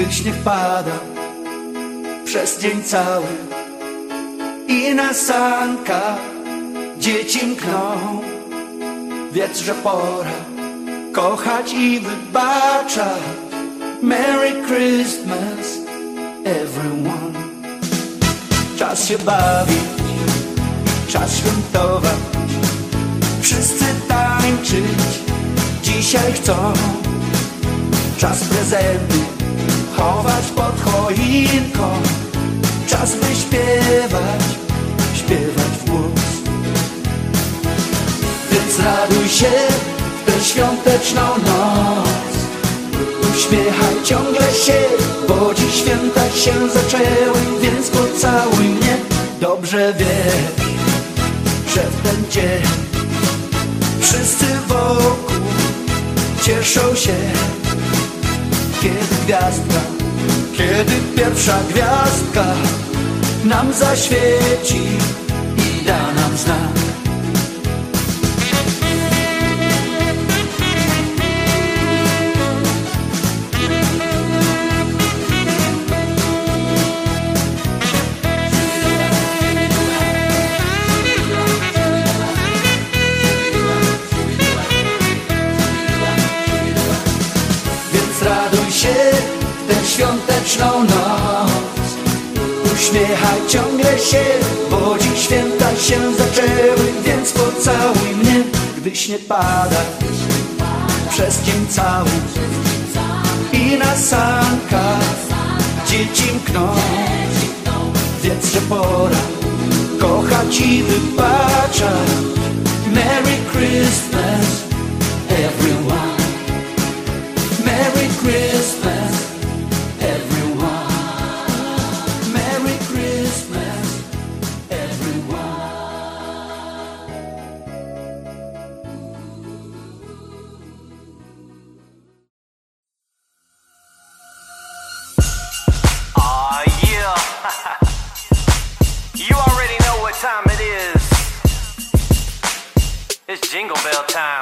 gdy śnieg pada przez dzień cały i na sankach dzieci mkną. Wiedz, że pora kochać i wybaczać. Merry Christmas, everyone. Czas się bawić, czas świętować. Wszyscy tańczyć dzisiaj chcą. Czas prezenty chować pod choinką. Czas by śpiewać, śpiewać w głos. Więc raduj się w tę świąteczną noc. Uśmiechaj ciągle się, bo dziś święta się zaczęły. Więc pocałuj mnie, dobrze wiesz, że w ten dzień wszyscy wokół cieszą się. Kiedy gwiazdka, kiedy pierwsza gwiazdka nam zaświeci i da nam znak. Raduj się w tę świąteczną noc. Uśmiechaj ciągle się, bo dziś święta się zaczęły. Więc pocałuj mnie, gdy śnieg pada przez dzień cały i na sankach dzieci mkną. Wiedz, że pora kochać i wybaczać. Merry Christmas, everyone. Merry Christmas, everyone. Merry Christmas, everyone. Aw, yeah. You already know what time it is. It's Jingle Bell time.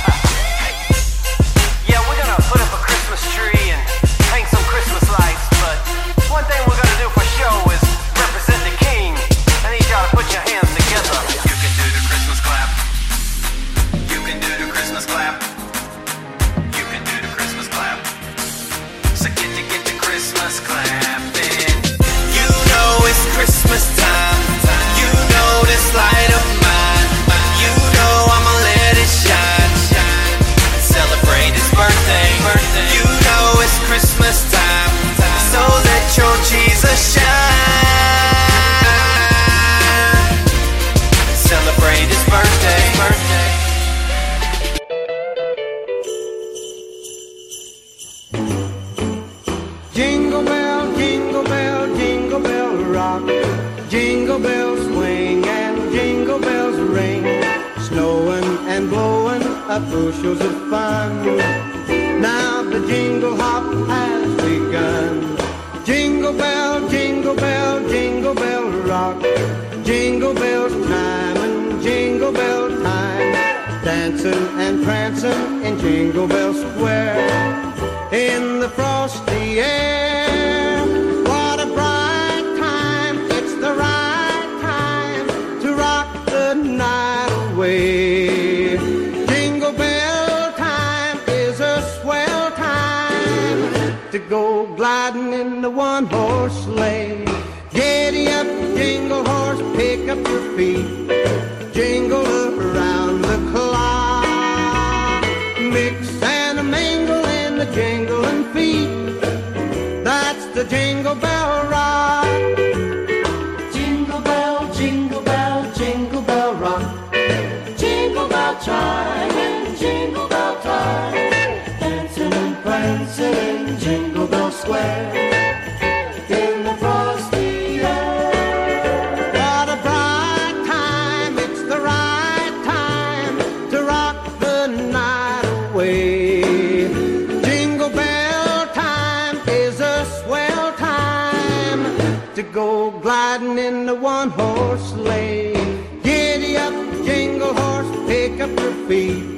Yeah, we're gonna put up a Christmas tree and hang some Christmas lights, but one thing we're gonna do for show is represent the king. I need y'all to put your hands together. You can do the Christmas clap. You can do the Christmas clap. You can do the Christmas clap. So get the Christmas clapping. You know it's Christmas time. You know this light of mine. You know I'ma let it shine. Celebrate his birthday. You know it's Christmas time, so let your Jesus shine. Celebrate his birthday. Jingle bell, jingle bell, jingle bell rock. Jingle bells swing and jingle bells ring. Snowing and blowing up bushels of fun. Now the jingle hop has begun. Jingle bell, jingle bell, jingle bell rock. Jingle bells chime and jingle bell time. Dancing and prancing in Jingle Bell Square. In the frosty air, what a bright time. It's the right time to rock the night away. Jingle bell time is a swell time to go gliding in the one-horse sleigh. Giddy up, jingle horse, pick up your feet. Jingle around the clock. Mix and a mingle in the jingling feet. That's the Jingle Bell Rock. Jingle bell, jingle bell, jingle bell rock. Jingle bell chime and jingle bell time. Dancing and prancing in Jingle Bell Square. In the frosty air. What a bright time, it's the right time to rock the night away. Jingle bell time is a swell time to go gliding in the one-horse sleigh. Giddy up, jingle horse, pick up your feet.